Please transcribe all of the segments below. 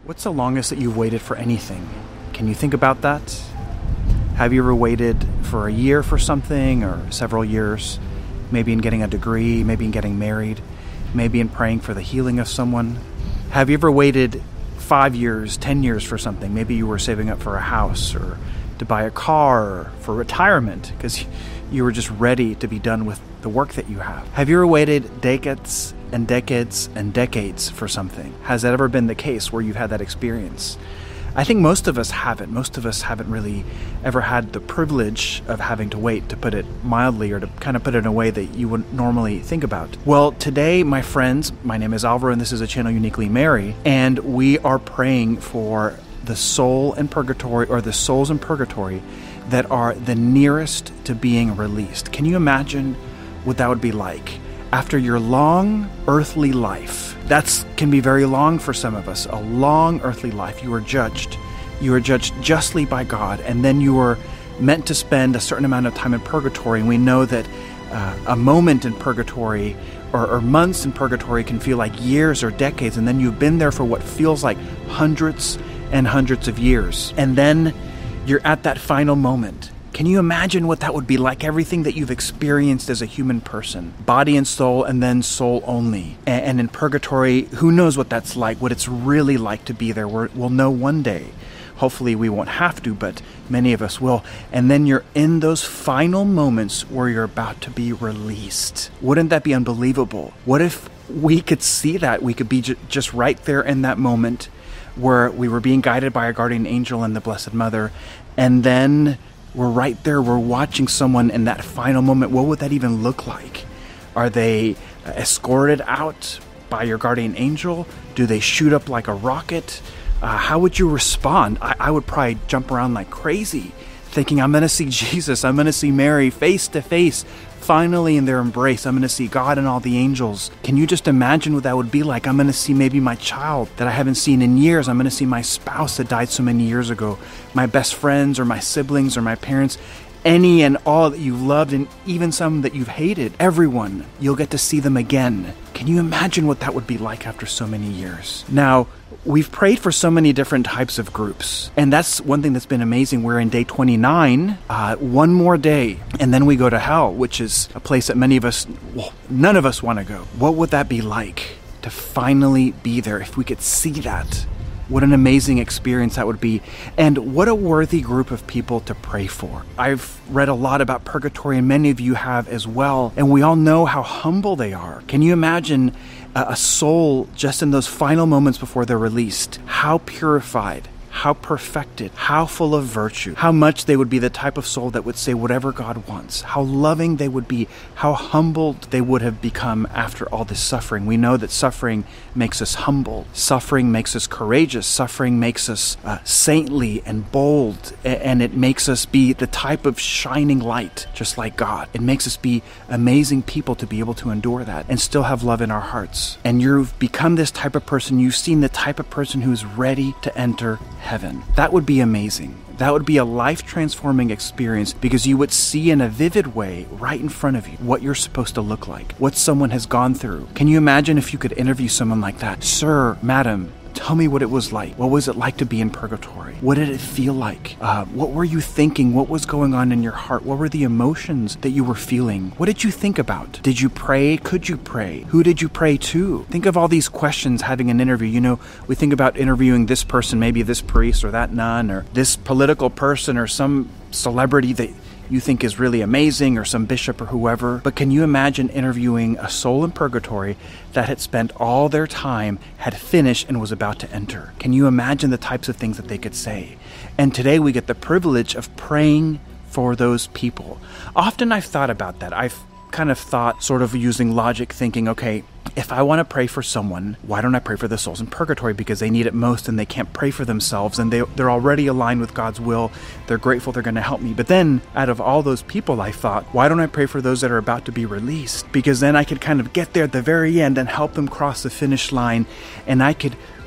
What's the longest that you've waited for anything? Can you think about that? Have you ever waited for a year for something, or several years? Maybe in getting a degree, maybe in getting married, maybe in praying for the healing of someone? Have you ever waited 5 years, 10 years for something? Maybe you were saving up for a house, or to buy a car, or for retirement, because you were just ready to be done with the work that you have. Have you ever waited decades and decades and decades for something? Has that ever been the case where you've had that experience? I think most of us haven't. Most of us haven't really ever had the privilege of having to wait, to put it mildly, or to kind of put it in a way that you wouldn't normally think about. Well, today, my friends, my name is Alvaro, and this is a channel Uniquely Mary, and we are praying for the soul in purgatory, or the souls in purgatory that are the nearest to being released. Can you imagine what that would be like? After your long earthly life, that can be very long for some of us, a long earthly life. You are judged. You are judged justly by God, and then you are meant to spend a certain amount of time in purgatory. And we know that a moment in purgatory or months in purgatory can feel like years or decades, and then you've been there for what feels like hundreds and hundreds of years. And then you're at that final moment. Can you imagine what that would be like? Everything that you've experienced as a human person, body and soul, and then soul only. And in purgatory, who knows what that's like, what it's really like to be there. We'll know one day. Hopefully we won't have to, but many of us will. And then you're in those final moments where you're about to be released. Wouldn't that be unbelievable? What if we could see that? We could be just right there in that moment where we were being guided by our guardian angel and the Blessed Mother, and then we're right there, we're watching someone in that final moment. What would that even look like? Are they escorted out by your guardian angel? Do they shoot up like a rocket? How would you respond? I would probably jump around like crazy, thinking I'm going to see Jesus, I'm going to see Mary face to face, finally in their embrace. I'm going to see God and all the angels. Can you just imagine what that would be like? I'm going to see maybe my child that I haven't seen in years. I'm going to see my spouse that died so many years ago, my best friends or my siblings or my parents, any and all that you loved, and even some that you've hated. Everyone, you'll get to see them again. Can you imagine what that would be like after so many years? Now, we've prayed for so many different types of groups, and that's one thing that's been amazing. We're in day 29, one more day, and then we go to hell, which is a place that many of us, well, none of us want to go. What would that be like to finally be there? If we could see that, what an amazing experience that would be, and what a worthy group of people to pray for. I've read a lot about purgatory, and many of you have as well, and we all know how humble they are. Can you imagine a soul just in those final moments before they're released? How purified, how perfected, how full of virtue, how much they would be the type of soul that would say whatever God wants, how loving they would be, how humbled they would have become after all this suffering. We know that suffering makes us humble, suffering makes us courageous, suffering makes us saintly and bold, and it makes us be the type of shining light, just like God. It makes us be amazing people to be able to endure that and still have love in our hearts. And you've become this type of person, you've seen the type of person who's ready to enter heaven. That would be amazing. That would be a life-transforming experience, because you would see in a vivid way right in front of you what you're supposed to look like, what someone has gone through. Can you imagine if you could interview someone like that? Sir, madam, tell me what it was like. What was it like to be in purgatory? What did it feel like? What were you thinking? What was going on in your heart? What were the emotions that you were feeling? What did you think about? Did you pray? Could you pray? Who did you pray to? Think of all these questions having an interview. You know, we think about interviewing this person, maybe this priest or that nun or this political person or some celebrity that you think is really amazing, or some bishop or whoever. But can you imagine interviewing a soul in purgatory that had spent all their time, had finished, and was about to enter? Can you imagine the types of things that they could say? And today we get the privilege of praying for those people. Often I've thought about that. I've kind of thought, sort of using logic, thinking, okay, if I want to pray for someone, why don't I pray for the souls in purgatory? Because they need it most, and they can't pray for themselves, and they're already aligned with God's will. They're grateful they're going to help me. But then, out of all those people, I thought, why don't I pray for those that are about to be released? Because then I could kind of get there at the very end and help them cross the finish line, and I could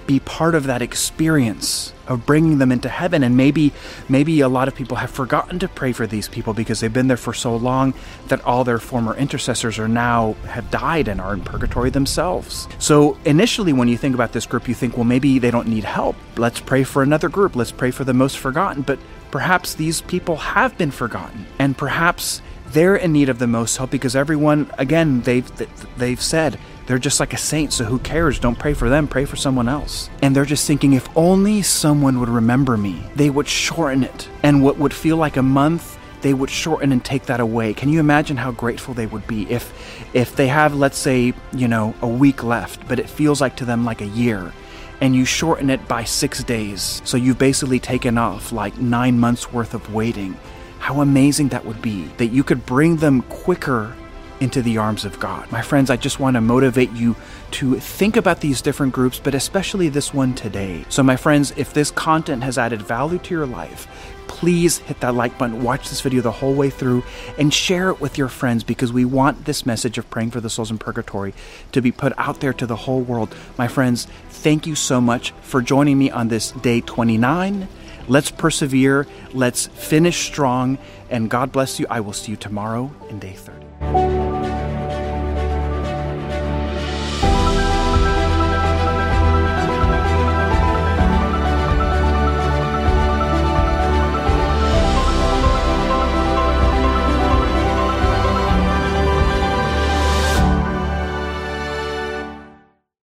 be part of that experience of bringing them into heaven. And maybe a lot of people have forgotten to pray for these people because they've been there for so long that all their former intercessors have died and are in purgatory themselves. So initially, when you think about this group, you think, well, maybe they don't need help. Let's pray for another group. Let's pray for the most forgotten. But perhaps these people have been forgotten, and perhaps they're in need of the most help because everyone, again, they've said, they're just like a saint, so who cares? Don't pray for them, pray for someone else. And they're just thinking, if only someone would remember me, they would shorten it. And what would feel like a month, they would shorten and take that away. Can you imagine how grateful they would be if they have, let's say, a week left, but it feels like to them like a year, and you shorten it by 6 days. So you've basically taken off like 9 months worth of waiting. How amazing that would be, that you could bring them quicker into the arms of God. My friends, I just want to motivate you to think about these different groups, but especially this one today. So my friends, if this content has added value to your life, please hit that like button, watch this video the whole way through, and share it with your friends, because we want this message of praying for the souls in purgatory to be put out there to the whole world. My friends, thank you so much for joining me on this day 29. Let's persevere, let's finish strong, and God bless you. I will see you tomorrow in day 30.